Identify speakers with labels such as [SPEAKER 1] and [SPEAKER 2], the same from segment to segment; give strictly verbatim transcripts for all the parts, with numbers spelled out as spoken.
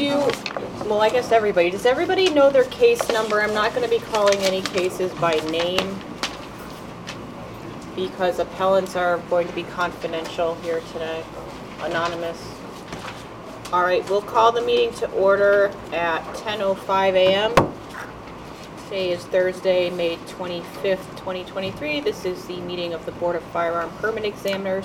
[SPEAKER 1] you, well, I guess everybody, does everybody know their case number? I'm not going to be calling any cases by name because appellants are going to be confidential here today, anonymous. All right, we'll call the meeting to order at ten oh five a m Today is Thursday, May twenty-fifth, twenty twenty-three. This is the meeting of the Board of Firearm Permit Examiners.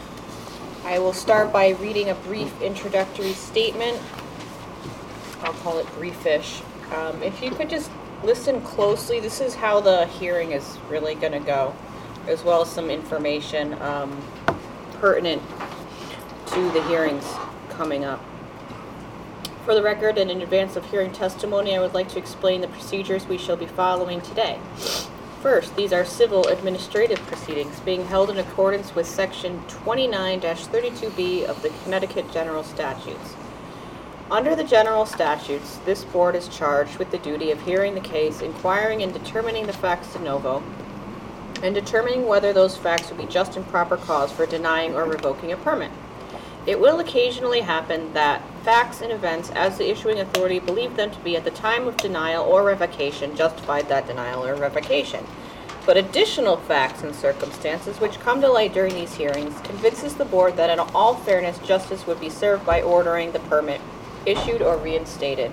[SPEAKER 1] I will start by reading a brief introductory statement. I'll call it briefish. Um, if you could just listen closely, this is how the hearing is really going to go, as well as some information um, pertinent to the hearings coming up. For the record, and in advance of hearing testimony, I would like to explain the procedures we shall be following today. First, these are civil administrative proceedings being held in accordance with Section twenty-nine dash thirty-two B of the Connecticut General Statutes. Under the General Statutes, this board is charged with the duty of hearing the case, inquiring and determining the facts de novo, and determining whether those facts would be just and proper cause for denying or revoking a permit. It will occasionally happen that facts and events, as the issuing authority believed them to be at the time of denial or revocation, justified that denial or revocation. But additional facts and circumstances which come to light during these hearings convinces the board that in all fairness, justice would be served by ordering the permit issued or reinstated.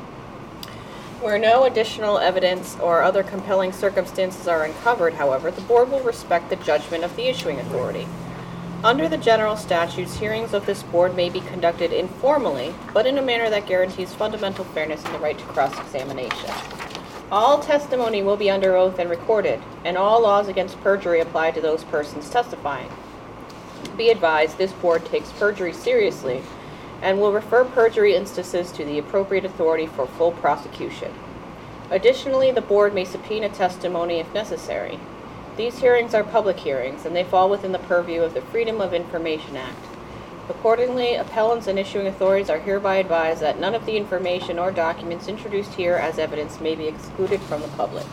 [SPEAKER 1] Where no additional evidence or other compelling circumstances are uncovered, however, the board will respect the judgment of the issuing authority. Under the general statutes, hearings of this board may be conducted informally, but in a manner that guarantees fundamental fairness and the right to cross-examination. All testimony will be under oath and recorded, and all laws against perjury apply to those persons testifying. Be advised, this board takes perjury seriously and will refer perjury instances to the appropriate authority for full prosecution. Additionally, the board may subpoena testimony if necessary. These hearings are public hearings, and they fall within the purview of the Freedom of Information Act. Accordingly, appellants and issuing authorities are hereby advised that none of the information or documents introduced here as evidence may be excluded from the public.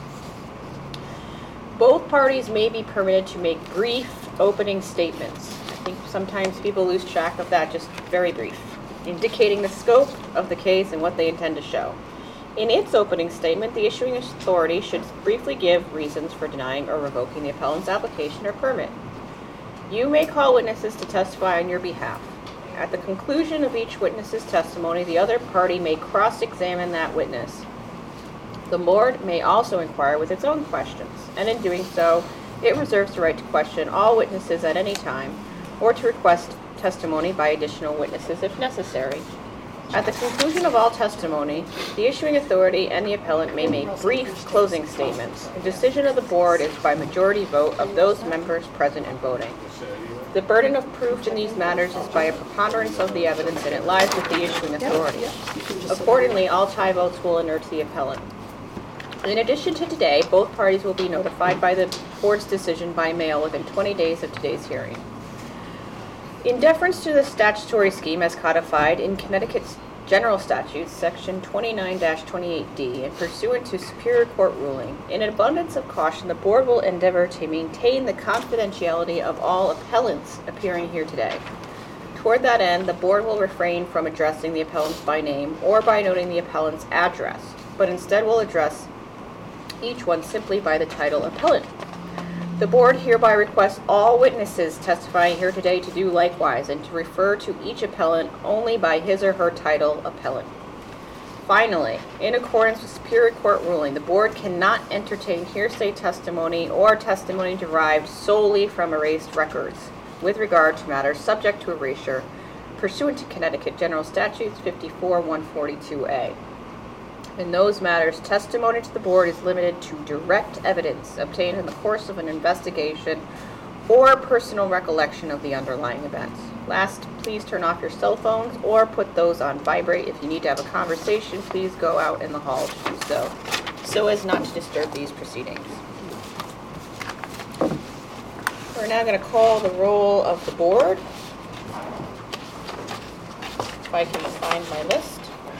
[SPEAKER 1] Both parties may be permitted to make brief opening statements. I think sometimes people lose track of that, just very brief, indicating the scope of the case and what they intend to show. In its opening statement, the issuing authority should briefly give reasons for denying or revoking the appellant's application or permit. You may call witnesses to testify on your behalf. At the conclusion of each witness's testimony, the other party may cross-examine that witness. The board may also inquire with its own questions, and in doing so, it reserves the right to question all witnesses at any time, or to request testimony by additional witnesses if necessary. At the conclusion of all testimony, the issuing authority and the appellant may make brief closing statements. The decision of the board is by majority vote of those members present and voting. The burden of proof in these matters is by a preponderance of the evidence, and it lies with the issuing authority. Accordingly, all tie votes will inure to the appellant. In addition to today, both parties will be notified by the board's decision by mail within twenty days of today's hearing. In deference to the statutory scheme as codified in Connecticut's General Statutes, Section twenty-nine dash twenty-eight D, and pursuant to Superior Court ruling, in an abundance of caution, the board will endeavor to maintain the confidentiality of all appellants appearing here today. Toward that end, the board will refrain from addressing the appellants by name or by noting the appellant's address, but instead will address each one simply by the title appellant. The board hereby requests all witnesses testifying here today to do likewise and to refer to each appellant only by his or her title appellant. Finally, in accordance with Superior Court ruling, the board cannot entertain hearsay testimony or testimony derived solely from erased records with regard to matters subject to erasure pursuant to Connecticut General Statutes fifty-four one forty-two A. In those matters, testimony to the board is limited to direct evidence obtained in the course of an investigation or personal recollection of the underlying events. Last, please turn off your cell phones or put those on vibrate. If you need to have a conversation, please go out in the hall to do so, so as not to disturb these proceedings. We're now going to call the roll of the board. If I can find my list.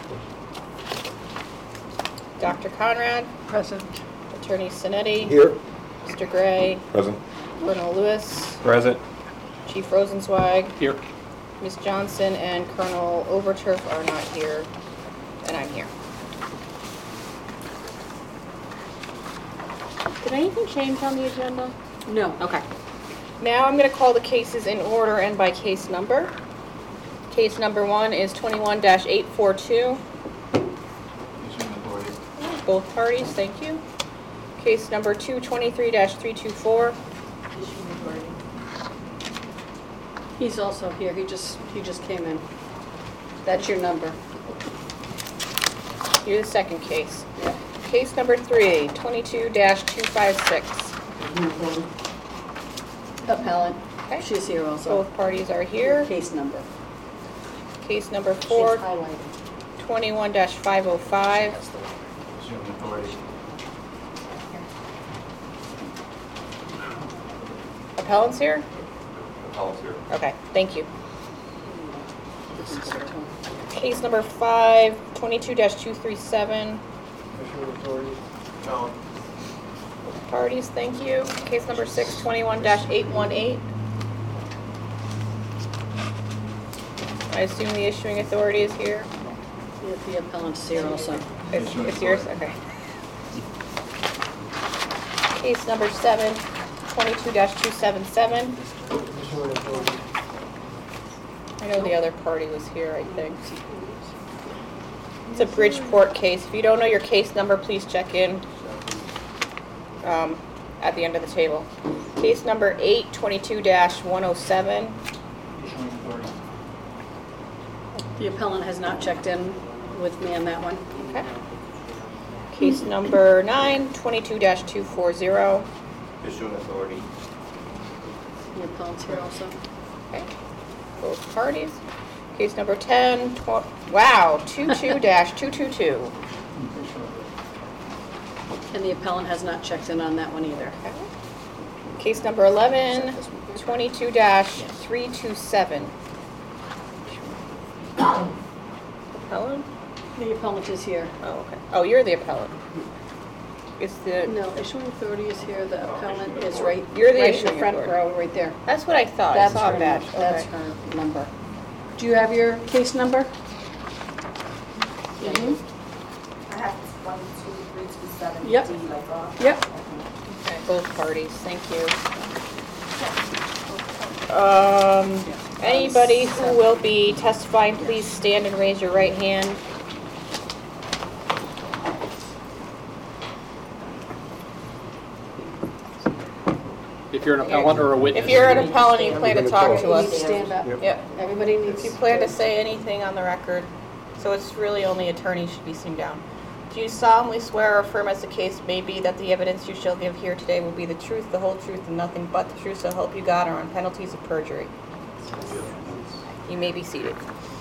[SPEAKER 1] Doctor Conrad.
[SPEAKER 2] Present.
[SPEAKER 1] Attorney Sinetti.
[SPEAKER 3] Here.
[SPEAKER 1] Mister Gray.
[SPEAKER 3] Present.
[SPEAKER 1] Colonel Lewis.
[SPEAKER 3] Present.
[SPEAKER 1] Chief Rosenzweig.
[SPEAKER 3] Here.
[SPEAKER 1] Miz Johnson and Colonel Overturf are not here. and I'm here. Did anything change on the agenda?
[SPEAKER 2] No.
[SPEAKER 1] Okay. Now I'm going to call the cases in order and by case number. Case number one is twenty-one dash eight four two.
[SPEAKER 3] Issuing authority.
[SPEAKER 1] Both parties, thank you. Case number two twenty-three dash three two four.
[SPEAKER 2] He's also here. He just he just came in. That's your number.
[SPEAKER 1] Here's the second case.
[SPEAKER 2] Yeah.
[SPEAKER 1] Case number three, twenty-two dash two five six.
[SPEAKER 2] Appellant.
[SPEAKER 1] Okay.
[SPEAKER 2] She's here also.
[SPEAKER 1] Both parties are here.
[SPEAKER 2] Case number.
[SPEAKER 1] Case number
[SPEAKER 2] She's
[SPEAKER 1] four,
[SPEAKER 2] highlighted.
[SPEAKER 1] twenty-one dash five oh five.
[SPEAKER 3] Issuing authority.
[SPEAKER 1] Appellant's here?
[SPEAKER 3] Appellant's here.
[SPEAKER 1] Okay, thank you.
[SPEAKER 2] This is her turn.
[SPEAKER 1] Case number five, twenty-two dash two three seven.
[SPEAKER 3] Issuing authority. Appellant.
[SPEAKER 1] Parties, thank you. Case number six, twenty-one dash eight one eight. I assume the issuing authority is here?
[SPEAKER 2] Yeah, the appellant's here also.
[SPEAKER 1] It's,
[SPEAKER 3] Issuing
[SPEAKER 1] it's yours?
[SPEAKER 3] authority.
[SPEAKER 1] Okay. Case number seven, twenty-two dash two seven seven.
[SPEAKER 3] Issuing authority.
[SPEAKER 1] I know the other party was here, I think. It's a Bridgeport case. If you don't know your case number, please check in um, at the end of the table. Case number eight, twenty-two dash one oh seven.
[SPEAKER 3] Issuing authority.
[SPEAKER 2] The appellant has not checked in with me on that one.
[SPEAKER 1] Okay. Case number nine, twenty-two dash two forty.
[SPEAKER 3] Issuing authority.
[SPEAKER 2] The appellant's here also.
[SPEAKER 1] Okay. Both parties. Case number ten, tw- wow, twenty-two dash two two two.
[SPEAKER 2] And the appellant has not checked in on that one either.
[SPEAKER 1] Okay. Case number eleven, twenty-two dash three two seven. Appellant?
[SPEAKER 2] The appellant is here.
[SPEAKER 1] Oh, okay. Oh, you're the appellant. Is the,
[SPEAKER 2] No, issuing authority is here. The appellant is right.
[SPEAKER 1] You're the
[SPEAKER 2] right in the
[SPEAKER 1] issuing
[SPEAKER 2] front
[SPEAKER 1] authority.
[SPEAKER 2] row, right there.
[SPEAKER 1] that's what I thought. I
[SPEAKER 2] That's
[SPEAKER 1] saw
[SPEAKER 2] her.
[SPEAKER 1] that.
[SPEAKER 2] num- That's
[SPEAKER 1] Okay.
[SPEAKER 2] her number. Do you have your case number? Mhm.
[SPEAKER 4] I have one, two, three, two, seven,
[SPEAKER 2] Yep.
[SPEAKER 4] D, like, uh,
[SPEAKER 2] Yep.
[SPEAKER 1] Okay, both parties, thank you. Um, anybody who will be testifying, please stand and raise your right hand.
[SPEAKER 5] If you're an appellant or a witness.
[SPEAKER 1] If you're an appellant and you plan to talk to
[SPEAKER 2] You need to
[SPEAKER 1] us,
[SPEAKER 2] stand up.
[SPEAKER 1] yep.
[SPEAKER 2] Everybody needs.
[SPEAKER 1] If you plan to say anything on the record, so it's really only attorneys should be seen down. Do you solemnly swear or affirm as the case may be that the evidence you shall give here today will be the truth, the whole truth, and nothing but the truth, so help you God, or on penalties of perjury? You may be seated.